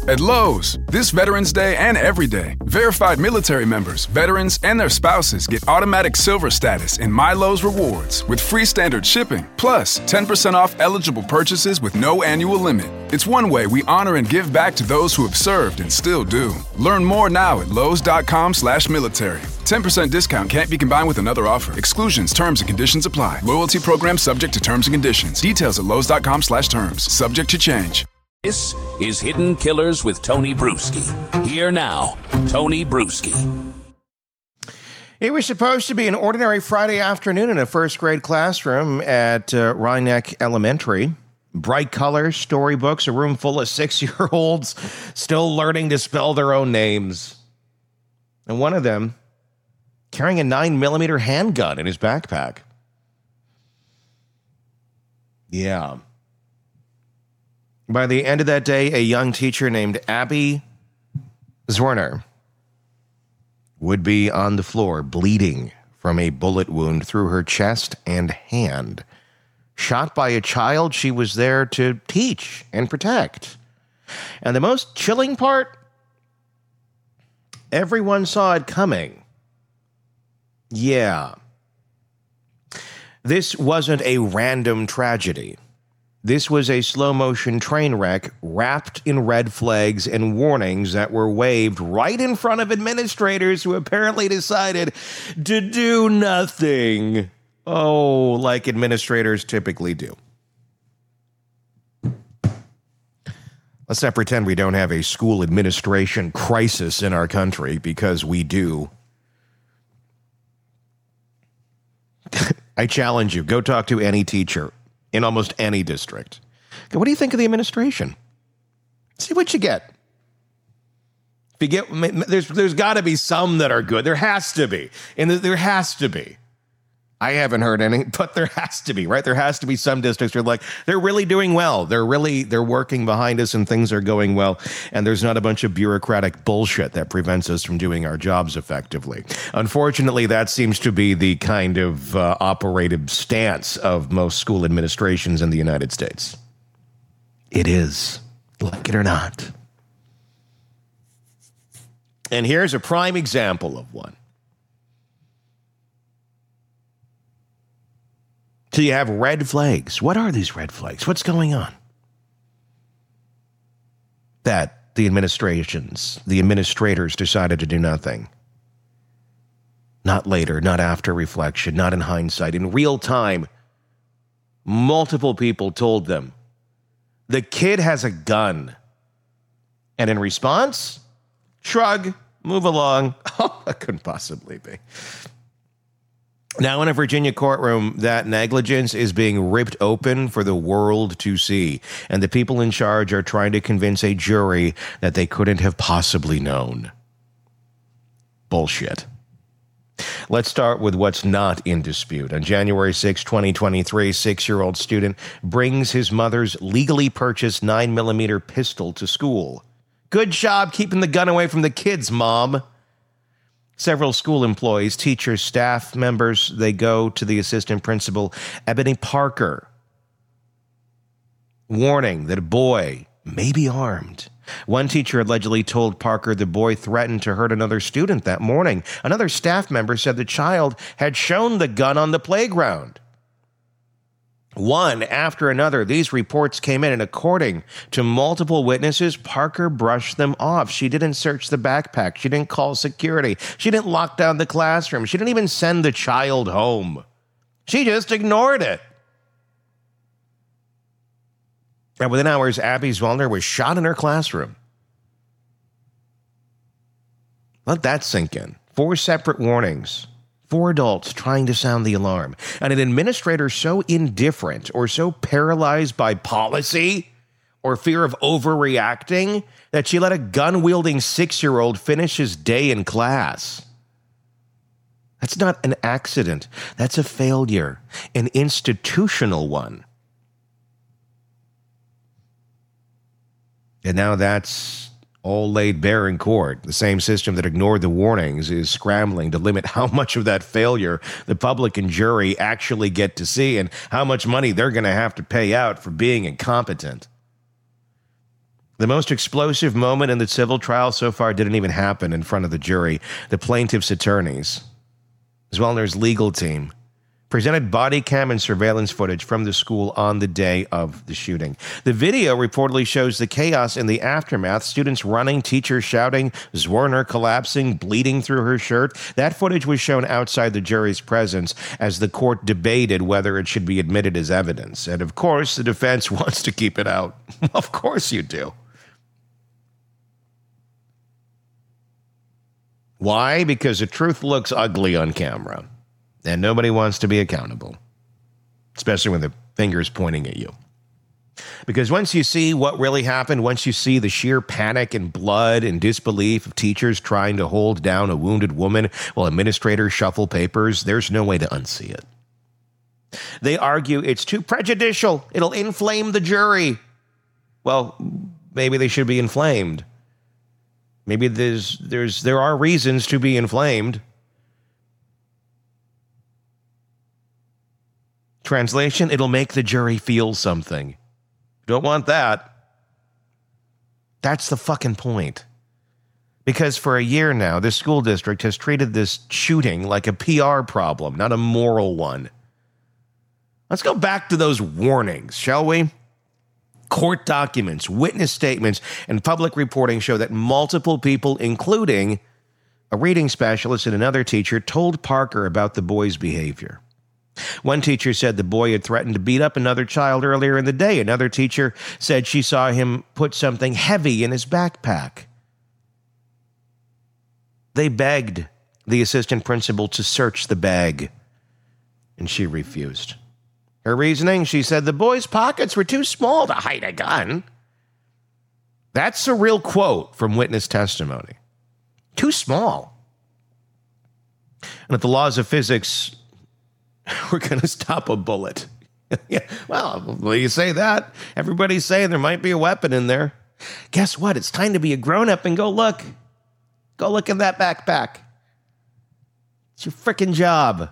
At Lowe's, this Veterans Day and every day, verified military members, veterans, and their spouses get automatic silver status in My Lowe's Rewards with free standard shipping, plus 10% off eligible purchases with no annual limit. It's one way we honor and give back to those who have served and still do. Learn more now at lowes.com/military. 10% discount can't be combined with another offer. Exclusions, terms, and conditions apply. Loyalty program subject to terms and conditions. Details at lowes.com/terms. Subject to change. This is Hidden Killers with Tony Bruschi. Here now, Tony Bruschi. It was supposed to be an ordinary Friday afternoon in a first grade classroom at Rhinebeck Elementary. Bright colors, storybooks, a room full of 6-year-olds still learning to spell their own names. And one of them carrying a 9mm handgun in his backpack. Yeah. By the end of that day, a young teacher named Abby Zwerner would be on the floor bleeding from a bullet wound through her chest and hand. Shot by a child she was there to teach and protect. And the most chilling part, everyone saw it coming. Yeah. This wasn't a random tragedy. This was a slow-motion train wreck wrapped in red flags and warnings that were waved right in front of administrators who apparently decided to do nothing. Oh, like administrators typically do. Let's not pretend we don't have a school administration crisis in our country, because we do. I challenge you, go talk to any teacher in almost any district. Okay, what do you think of the administration? See what you get. If you get, there's got to be some that are good. There has to be. And there has to be. I haven't heard any, but there has to be, right? There has to be some districts where like, they're really doing well. They're working behind us and things are going well. And there's not a bunch of bureaucratic bullshit that prevents us from doing our jobs effectively. Unfortunately, that seems to be the kind of operative stance of most school administrations in the United States. It is, like it or not. And here's a prime example of one. So you have red flags. What are these red flags? What's going on? That the administrators decided to do nothing. Not later, not after reflection, not in hindsight. In real time, multiple people told them, the kid has a gun. And in response, shrug, move along. Oh, that couldn't possibly be. Now, in a Virginia courtroom, that negligence is being ripped open for the world to see. And the people in charge are trying to convince a jury that they couldn't have possibly known. Bullshit. Let's start with what's not in dispute. On January 6, 2023, 6-year-old student brings his mother's legally purchased 9mm pistol to school. Good job keeping the gun away from the kids, Mom. Several school employees, teachers, staff members, they go to the assistant principal, Ebony Parker, warning that a boy may be armed. One teacher allegedly told Parker the boy threatened to hurt another student that morning. Another staff member said the child had shown the gun on the playground. One after another, these reports came in, and according to multiple witnesses, Parker brushed them off. She didn't search the backpack. She didn't call security. She didn't lock down the classroom. She didn't even send the child home. She just ignored it. And within hours, Abby Zwerner was shot in her classroom. Let that sink in. 4 separate warnings. 4 adults trying to sound the alarm. And an administrator so indifferent or so paralyzed by policy or fear of overreacting that she let a gun-wielding 6-year-old finish his day in class. That's not an accident. That's a failure, an institutional one. And now that's all laid bare in court. The same system that ignored the warnings is scrambling to limit how much of that failure the public and jury actually get to see and how much money they're going to have to pay out for being incompetent. The most explosive moment in the civil trial so far didn't even happen in front of the jury. The plaintiff's attorneys, as well as their legal team, presented body cam and surveillance footage from the school on the day of the shooting. The video reportedly shows the chaos in the aftermath, students running, teachers shouting, Zwerner collapsing, bleeding through her shirt. That footage was shown outside the jury's presence as the court debated whether it should be admitted as evidence. And of course, the defense wants to keep it out. Of course you do. Why? Because the truth looks ugly on camera. And nobody wants to be accountable, especially when the finger's pointing at you. Because once you see what really happened, once you see the sheer panic and blood and disbelief of teachers trying to hold down a wounded woman while administrators shuffle papers, there's no way to unsee it. They argue it's too prejudicial. It'll inflame the jury. Well, maybe they should be inflamed. Maybe there are reasons to be inflamed. Translation, it'll make the jury feel something. Don't want that. That's the fucking point. Because for a year now, this school district has treated this shooting like a PR problem, not a moral one. Let's go back to those warnings, shall we? Court documents, witness statements, and public reporting show that multiple people, including a reading specialist and another teacher, told Parker about the boy's behavior. One teacher said the boy had threatened to beat up another child earlier in the day. Another teacher said she saw him put something heavy in his backpack. They begged the assistant principal to search the bag, and she refused. Her reasoning, she said the boy's pockets were too small to hide a gun. That's a real quote from witness testimony. Too small. And if the laws of physics we're going to stop a bullet. Yeah, well, you say that. Everybody's saying there might be a weapon in there. Guess what? It's time to be a grown-up and go look. Go look in that backpack. It's your freaking job.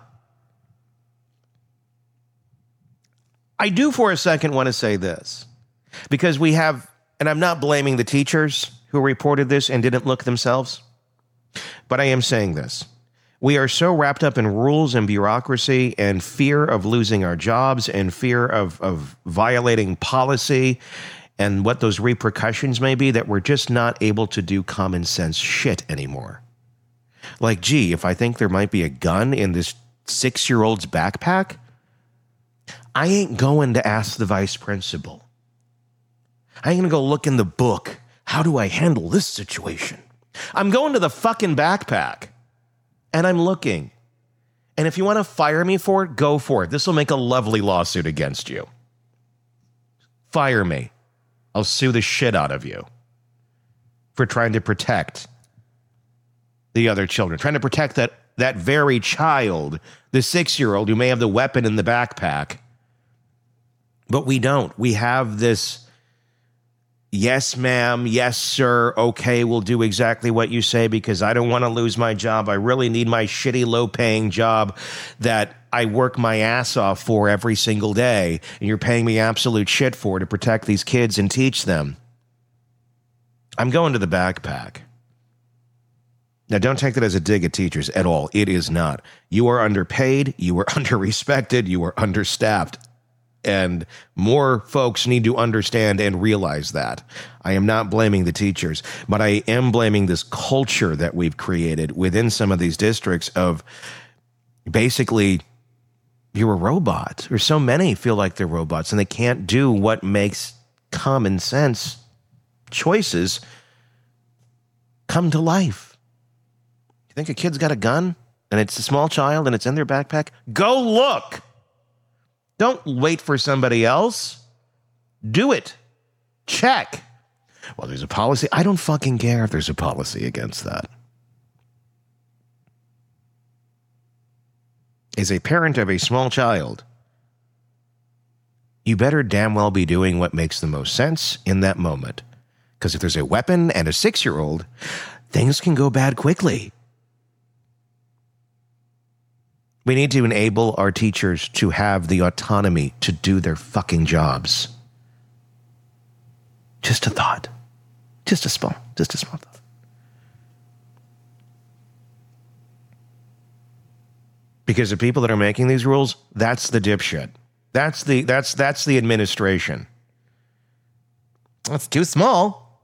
I do for a second want to say this. Because we have, and I'm not blaming the teachers who reported this and didn't look themselves, but I am saying this. We are so wrapped up in rules and bureaucracy and fear of losing our jobs and fear of violating policy and what those repercussions may be that we're just not able to do common sense shit anymore. Like, gee, if I think there might be a gun in this 6-year-old's backpack, I ain't going to ask the vice principal. I ain't going to go look in the book. How do I handle this situation? I'm going to the fucking backpack. And I'm looking. And if you want to fire me for it, go for it. This will make a lovely lawsuit against you. Fire me. I'll sue the shit out of you for trying to protect the other children, trying to protect that very child, the 6-year-old who may have the weapon in the backpack. But we don't. We have this, yes, ma'am, yes, sir, okay, we'll do exactly what you say because I don't want to lose my job. I really need my shitty, low-paying job that I work my ass off for every single day, and you're paying me absolute shit for to protect these kids and teach them. I'm going to the backpack. Now, don't take that as a dig at teachers at all. It is not. You are underpaid, you are under-respected, you are understaffed. And more folks need to understand and realize that. I am not blaming the teachers, but I am blaming this culture that we've created within some of these districts of basically, you're a robot. Or so many feel like they're robots and they can't do what makes common sense choices come to life. You think a kid's got a gun and it's a small child and it's in their backpack? Go look. Don't wait for somebody else. Do it. Check. Well, there's a policy. I don't fucking care if there's a policy against that. As a parent of a small child, you better damn well be doing what makes the most sense in that moment. Because if there's a weapon and a 6-year-old, things can go bad quickly. We need to enable our teachers to have the autonomy to do their fucking jobs. Just a thought. Just a small thought. Because the people that are making these rules, that's the dipshit. That's the administration. That's too small.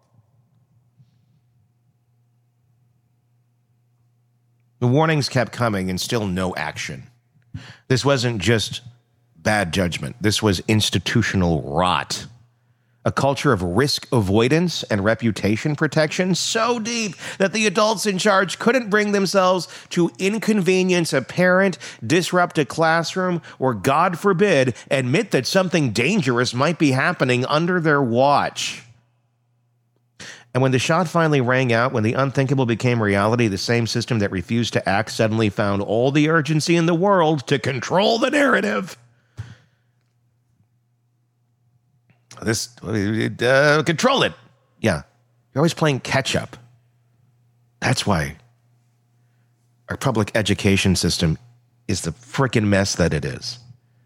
The warnings kept coming and still no action. This wasn't just bad judgment. This was institutional rot. A culture of risk avoidance and reputation protection so deep that the adults in charge couldn't bring themselves to inconvenience a parent, disrupt a classroom, or, God forbid, admit that something dangerous might be happening under their watch. And when the shot finally rang out, when the unthinkable became reality, the same system that refused to act suddenly found all the urgency in the world to control the narrative. Control it. Yeah. You're always playing catch up. That's why our public education system is the frickin' mess that it is.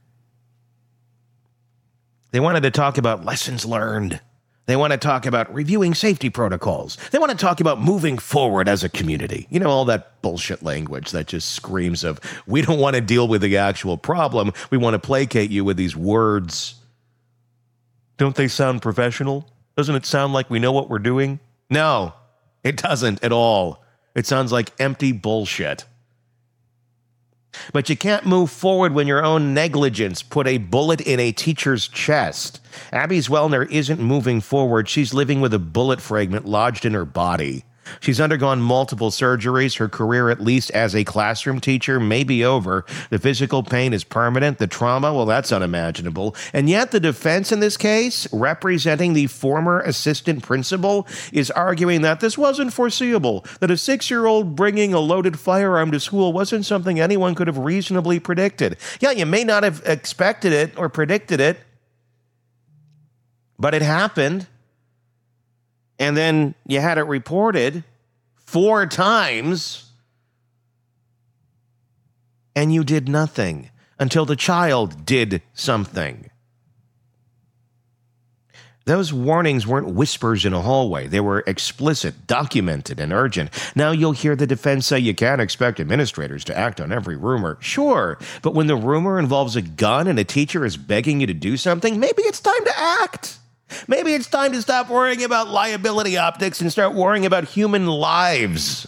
They wanted to talk about lessons learned. They want to talk about reviewing safety protocols. They want to talk about moving forward as a community. You know, all that bullshit language that just screams of, we don't want to deal with the actual problem. We want to placate you with these words. Don't they sound professional? Doesn't it sound like we know what we're doing? No, it doesn't at all. It sounds like empty bullshit. But you can't move forward when your own negligence put a bullet in a teacher's chest. Abby Zwellner isn't moving forward. She's living with a bullet fragment lodged in her body. She's undergone multiple surgeries. Her career, at least as a classroom teacher, may be over. The physical pain is permanent. The trauma, well, that's unimaginable. And yet the defense in this case, representing the former assistant principal, is arguing that this wasn't foreseeable, that a 6-year-old bringing a loaded firearm to school wasn't something anyone could have reasonably predicted. Yeah, you may not have expected it or predicted it, but it happened. And then you had it reported 4 times, and you did nothing until the child did something. Those warnings weren't whispers in a hallway. They were explicit, documented, and urgent. Now you'll hear the defense say you can't expect administrators to act on every rumor. Sure, but when the rumor involves a gun and a teacher is begging you to do something, maybe it's time to act. Maybe it's time to stop worrying about liability optics and start worrying about human lives.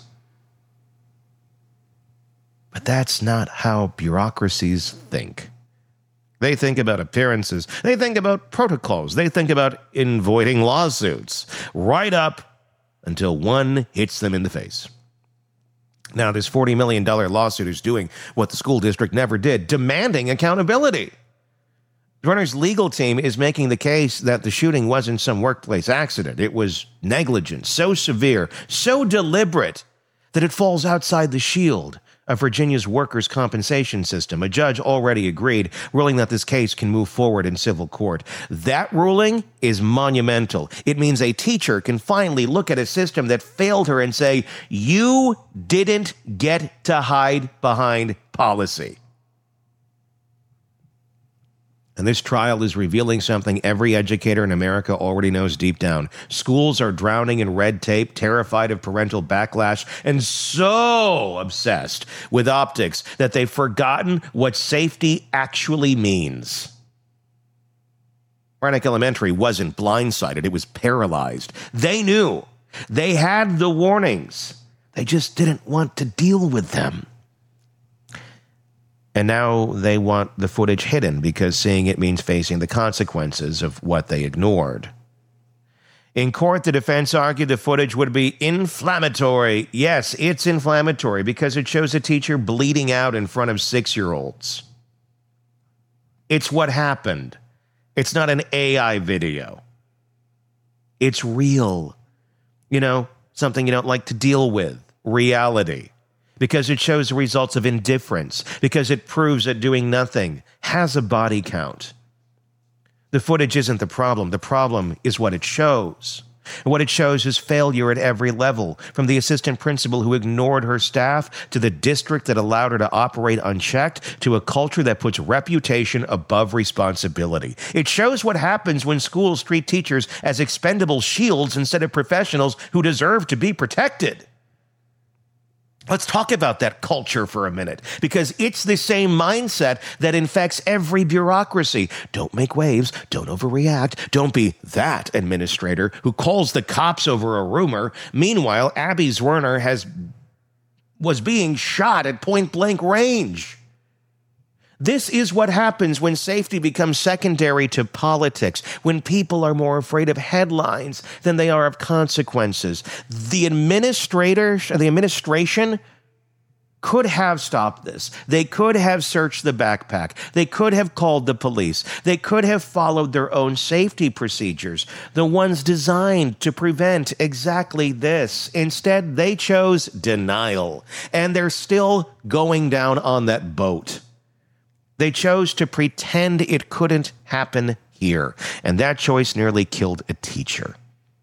But that's not how bureaucracies think. They think about appearances. They think about protocols. They think about avoiding lawsuits, right up until one hits them in the face. Now, this $40 million lawsuit is doing what the school district never did, demanding accountability. Runner's legal team is making the case that the shooting wasn't some workplace accident. It was negligence, so severe, so deliberate, that it falls outside the shield of Virginia's workers' compensation system. A judge already agreed, ruling that this case can move forward in civil court. That ruling is monumental. It means a teacher can finally look at a system that failed her and say, you didn't get to hide behind policy. And this trial is revealing something every educator in America already knows deep down. Schools are drowning in red tape, terrified of parental backlash, and so obsessed with optics that they've forgotten what safety actually means. Roanoke Elementary wasn't blindsided. It was paralyzed. They knew. They had the warnings. They just didn't want to deal with them. And now they want the footage hidden because seeing it means facing the consequences of what they ignored. In court, the defense argued the footage would be inflammatory. Yes, it's inflammatory because it shows a teacher bleeding out in front of 6-year-olds. It's what happened. It's not an AI video. It's real. You know, something you don't like to deal with. Reality. Because it shows the results of indifference, because it proves that doing nothing has a body count. The footage isn't the problem. The problem is what it shows. And what it shows is failure at every level, from the assistant principal who ignored her staff, to the district that allowed her to operate unchecked, to a culture that puts reputation above responsibility. It shows what happens when schools treat teachers as expendable shields instead of professionals who deserve to be protected. Let's talk about that culture for a minute, because it's the same mindset that infects every bureaucracy. Don't make waves, don't overreact, don't be that administrator who calls the cops over a rumor. Meanwhile, Abby Zwerner was being shot at point-blank range. This is what happens when safety becomes secondary to politics, when people are more afraid of headlines than they are of consequences. The administration could have stopped this. They could have searched the backpack. They could have called the police. They could have followed their own safety procedures, the ones designed to prevent exactly this. Instead, they chose denial, and they're still going down on that boat. They chose to pretend it couldn't happen here, and that choice nearly killed a teacher.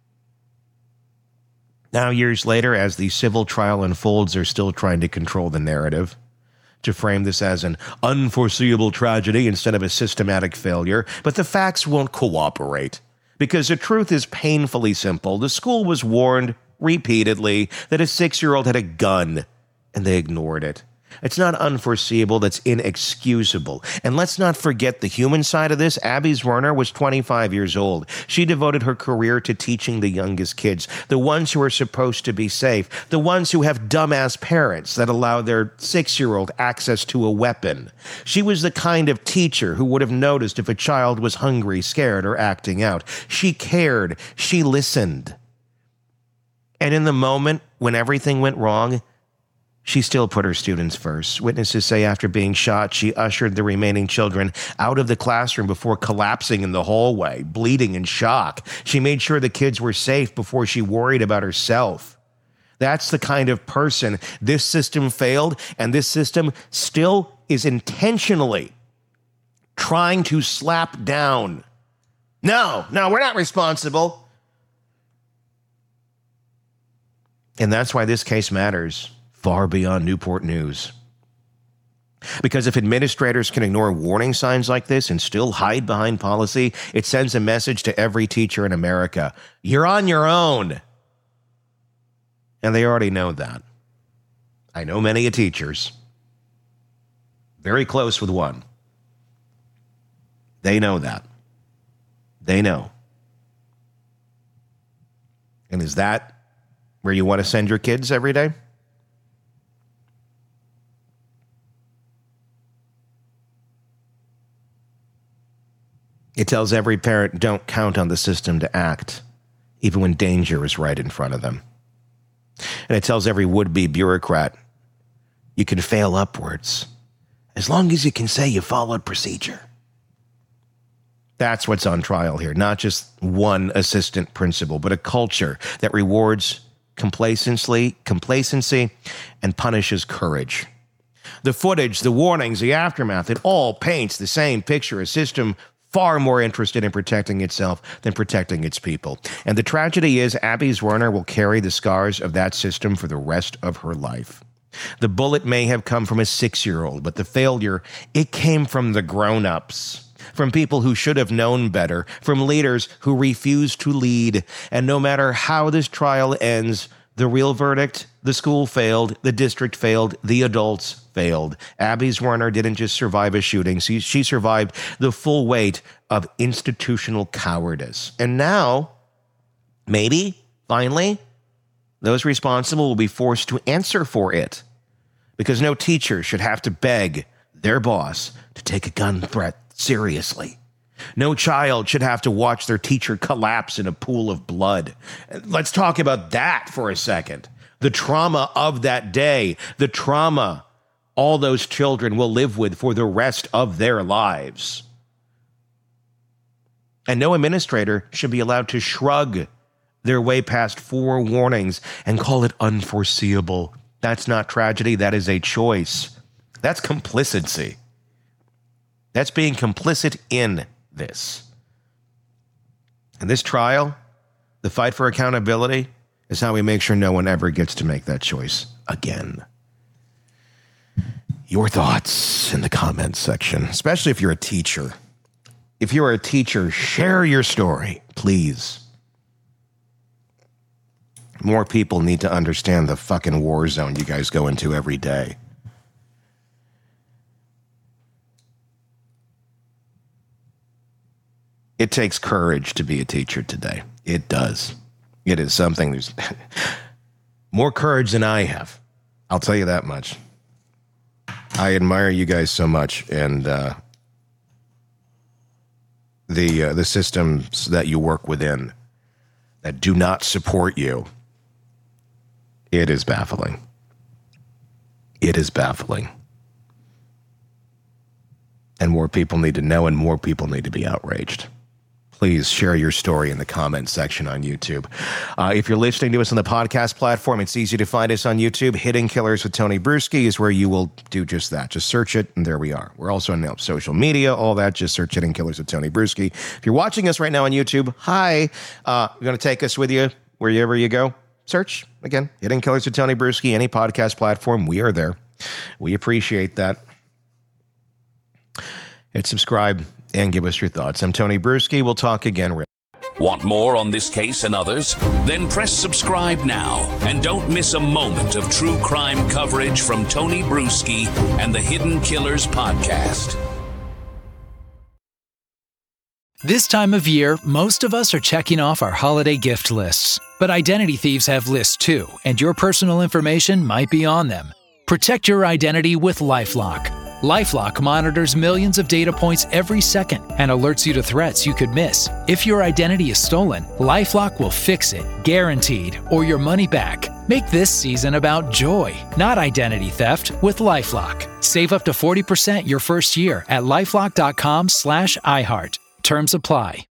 Now, years later, as the civil trial unfolds, they're still trying to control the narrative, to frame this as an unforeseeable tragedy instead of a systematic failure, but the facts won't cooperate, because the truth is painfully simple. The school was warned repeatedly that a 6-year-old had a gun, and they ignored it. It's not unforeseeable, that's inexcusable. And let's not forget the human side of this. Abby Zwerner was 25 years old. She devoted her career to teaching the youngest kids, the ones who are supposed to be safe, the ones who have dumbass parents that allow their 6-year-old access to a weapon. She was the kind of teacher who would have noticed if a child was hungry, scared, or acting out. She cared. She listened. And in the moment when everything went wrong, she still put her students first. Witnesses say after being shot, she ushered the remaining children out of the classroom before collapsing in the hallway, bleeding in shock. She made sure the kids were safe before she worried about herself. That's the kind of person this system failed, and this system still is intentionally trying to slap down. No, we're not responsible. And that's why this case matters far beyond Newport News. Because if administrators can ignore warning signs like this and still hide behind policy, it sends a message to every teacher in America. You're on your own. And they already know that. I know many teachers, very close with one. They know that. They know. And is that where you want to send your kids every day? It tells every parent, don't count on the system to act, even when danger is right in front of them. And it tells every would-be bureaucrat, you can fail upwards, as long as you can say you followed procedure. That's what's on trial here, not just one assistant principal, but a culture that rewards complacency and punishes courage. The footage, the warnings, the aftermath, it all paints the same picture, a system far more interested in protecting itself than protecting its people. And the tragedy is Abby Zwerner will carry the scars of that system for the rest of her life. The bullet may have come from a 6-year-old, but the failure, it came from the grown-ups, from people who should have known better, from leaders who refused to lead. And no matter how this trial ends, the real verdict, the school failed, the district failed, the adults failed. Abby Zwerner didn't just survive a shooting. She survived the full weight of institutional cowardice. And now, maybe, finally, those responsible will be forced to answer for it. Because no teacher should have to beg their boss to take a gun threat seriously. No child should have to watch their teacher collapse in a pool of blood. Let's talk about that for a second. The trauma of that day, the trauma all those children will live with for the rest of their lives. And no administrator should be allowed to shrug their way past 4 warnings and call it unforeseeable. That's not tragedy, that is a choice. That's complicity. That's being complicit in this. And this trial, The fight for accountability is how we make sure no one ever gets to make that choice again. Your thoughts in the comments section, especially if you're a teacher. If you're a teacher, share your story, please. More people need to understand the fucking war zone you guys go into every day. It takes courage to be a teacher today. It does. It is something. There's more courage than I have. I'll tell you that much. I admire you guys so much, and the systems that you work within that do not support you. It is baffling. It is baffling. And more people need to know, and more people need to be outraged. Please share your story in the comments section on YouTube. If you're listening to us on the podcast platform, it's easy to find us on YouTube. Hidden Killers with Tony Bruschi is where you will do just that. Just search it, and there we are. We're also on social media, all that. Just search Hidden Killers with Tony Bruschi. If you're watching us right now on YouTube, hi. You're going to take us with you wherever you go. Search, again, Hidden Killers with Tony Bruschi, any podcast platform. We are there. We appreciate that. Hit subscribe and give us your thoughts. I'm Tony Bruschi. We'll talk again. Want more on this case and others? Then press subscribe now and don't miss a moment of true crime coverage from Tony Bruschi and the Hidden Killers podcast. This time of year, most of us are checking off our holiday gift lists. But identity thieves have lists too, and your personal information might be on them. Protect your identity with LifeLock. LifeLock monitors millions of data points every second and alerts you to threats you could miss. If your identity is stolen, LifeLock will fix it, guaranteed, or your money back. Make this season about joy, not identity theft, with LifeLock. Save up to 40% your first year at LifeLock.com/iHeart. Terms apply.